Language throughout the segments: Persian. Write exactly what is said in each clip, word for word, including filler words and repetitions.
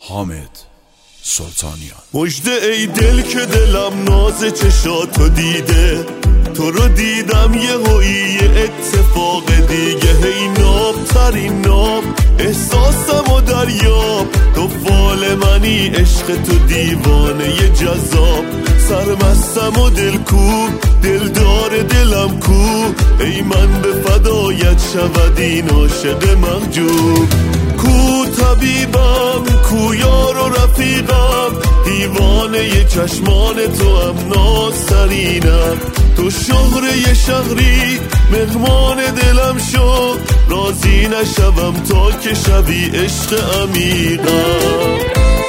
حامد سلطانیان. مژده ای دل که دلم ناز چشاتو دیده، تو رو دیدم یه هویی اتفاق دیگه، هی ناب ترین ناب احساسم و دریاب، تو فال منی عشق تو دیوانه ی جذاب، سرمستم و دل کو دلدار دلم کو، ای من به فدایت شود این عاشق محجوب، کو طبیبم کو یار و رفیقم، دیوانه ی چشمان تو هم نازترینم، تو شهره شهری مهمان دلم شو، راضی نشوم تا که شوی عشق عمیقم.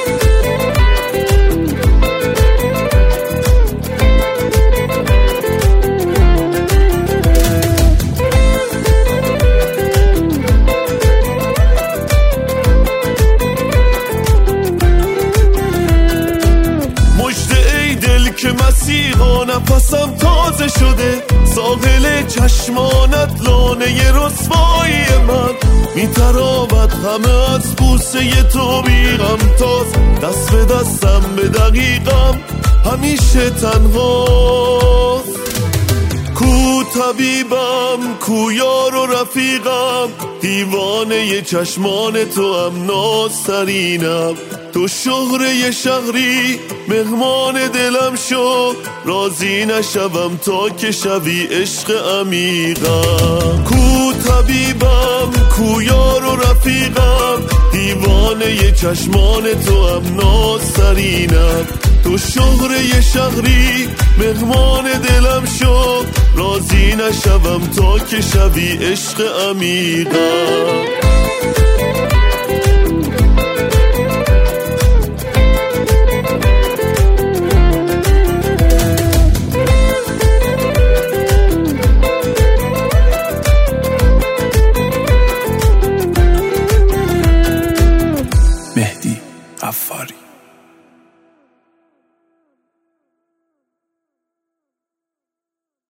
که مسیحا نفسم تازه شده، ساحل چشمانت لانه رسوایی من، میتراود همه از بوسه تو بیغم تاز، دست به دستم به دقیقم همیشه تنهاست، کو طبیبم کو یار و رفیقم، دیوانه ی چشمان تو هم نازترینم، تو شهره شهری مهمان دلم شو، راضی نشوم تا که شوی عشق عمیقم، کو طبیبم کو یار و رفیقم، دیوانه ی چشمان تو هم نازترینم، تو شهره شهری مهمان دلم شو، راضی نشوم تا که شوی عشق عمیقم.